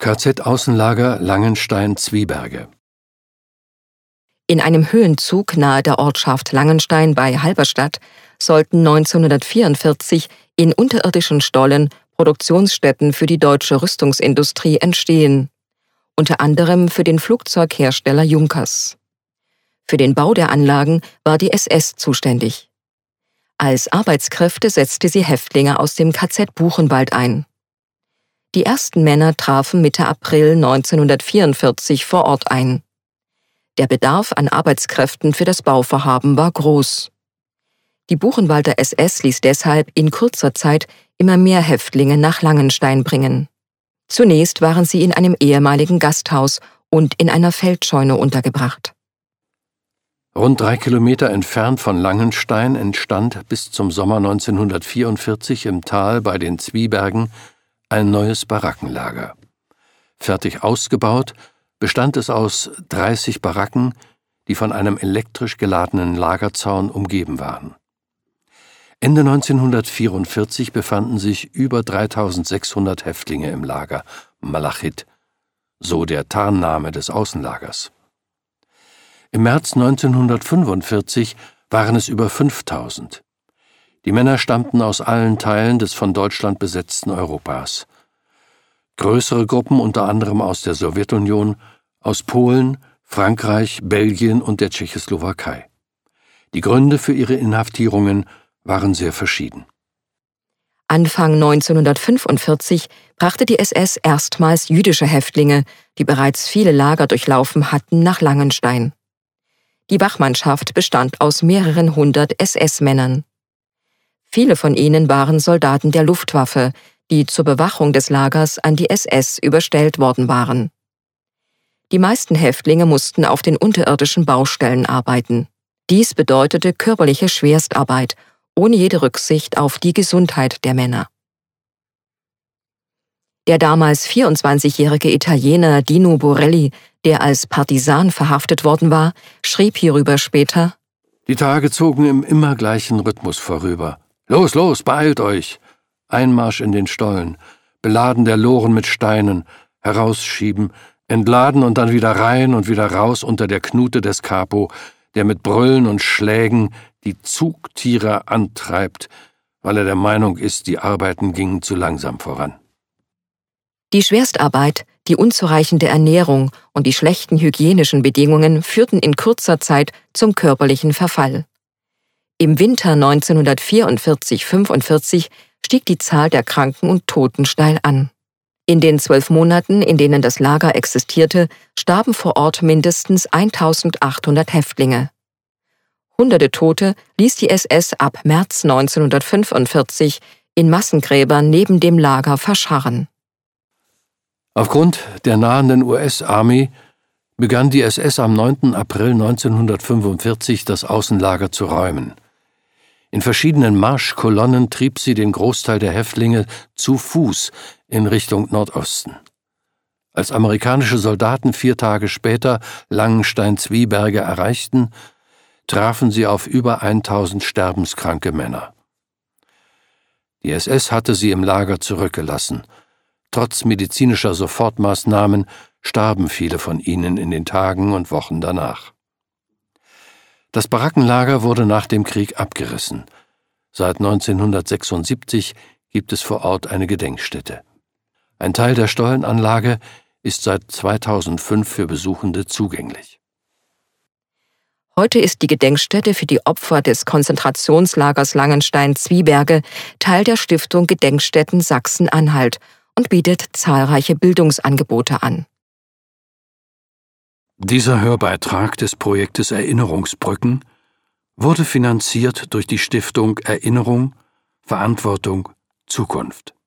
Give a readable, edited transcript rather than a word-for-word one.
KZ-Außenlager Langenstein-Zwieberge. In einem Höhenzug nahe der Ortschaft Langenstein bei Halberstadt sollten 1944 in unterirdischen Stollen Produktionsstätten für die deutsche Rüstungsindustrie entstehen, unter anderem für den Flugzeughersteller Junkers. Für den Bau der Anlagen war die SS zuständig. Als Arbeitskräfte setzte sie Häftlinge aus dem KZ Buchenwald ein. Die ersten Männer trafen Mitte April 1944 vor Ort ein. Der Bedarf an Arbeitskräften für das Bauvorhaben war groß. Die Buchenwalder SS ließ deshalb in kurzer Zeit immer mehr Häftlinge nach Langenstein bringen. Zunächst waren sie in einem ehemaligen Gasthaus und in einer Feldscheune untergebracht. Rund 3 Kilometer entfernt von Langenstein entstand bis zum Sommer 1944 im Tal bei den Zwiebergen ein neues Barackenlager. Fertig ausgebaut bestand es aus 30 Baracken, die von einem elektrisch geladenen Lagerzaun umgeben waren. Ende 1944 befanden sich über 3.600 Häftlinge im Lager Malachit, so der Tarnname des Außenlagers. Im März 1945 waren es über 5.000. Die Männer stammten aus allen Teilen des von Deutschland besetzten Europas. Größere Gruppen unter anderem aus der Sowjetunion, aus Polen, Frankreich, Belgien und der Tschechoslowakei. Die Gründe für ihre Inhaftierungen waren sehr verschieden. Anfang 1945 brachte die SS erstmals jüdische Häftlinge, die bereits viele Lager durchlaufen hatten, nach Langenstein. Die Wachmannschaft bestand aus mehreren hundert SS-Männern. Viele von ihnen waren Soldaten der Luftwaffe, die zur Bewachung des Lagers an die SS überstellt worden waren. Die meisten Häftlinge mussten auf den unterirdischen Baustellen arbeiten. Dies bedeutete körperliche Schwerstarbeit, ohne jede Rücksicht auf die Gesundheit der Männer. Der damals 24-jährige Italiener Dino Borelli, der als Partisan verhaftet worden war, schrieb hierüber später: Die Tage zogen im immer gleichen Rhythmus vorüber. Los, los, beeilt euch! Einmarsch in den Stollen, Beladen der Loren mit Steinen, herausschieben, entladen und dann wieder rein und wieder raus unter der Knute des Capo, der mit Brüllen und Schlägen die Zugtiere antreibt, weil er der Meinung ist, die Arbeiten gingen zu langsam voran. Die Schwerstarbeit, die unzureichende Ernährung und die schlechten hygienischen Bedingungen führten in kurzer Zeit zum körperlichen Verfall. Im Winter 1944/45 stieg die Zahl der Kranken und Toten steil an. In den 12 Monaten, in denen das Lager existierte, starben vor Ort mindestens 1.800 Häftlinge. Hunderte Tote ließ die SS ab März 1945 in Massengräbern neben dem Lager verscharren. Aufgrund der nahenden US-Armee begann die SS am 9. April 1945 das Außenlager zu räumen. In verschiedenen Marschkolonnen trieb sie den Großteil der Häftlinge zu Fuß in Richtung Nordosten. Als amerikanische Soldaten 4 Tage später Langenstein-Zwieberge erreichten, trafen sie auf über 1.000 sterbenskranke Männer. Die SS hatte sie im Lager zurückgelassen. Trotz medizinischer Sofortmaßnahmen starben viele von ihnen in den Tagen und Wochen danach. Das Barackenlager wurde nach dem Krieg abgerissen. Seit 1976 gibt es vor Ort eine Gedenkstätte. Ein Teil der Stollenanlage ist seit 2005 für Besuchende zugänglich. Heute ist die Gedenkstätte für die Opfer des Konzentrationslagers Langenstein-Zwieberge Teil der Stiftung Gedenkstätten Sachsen-Anhalt und bietet zahlreiche Bildungsangebote an. Dieser Hörbeitrag des Projektes Erinnerungsbrücken wurde finanziert durch die Stiftung Erinnerung, Verantwortung, Zukunft.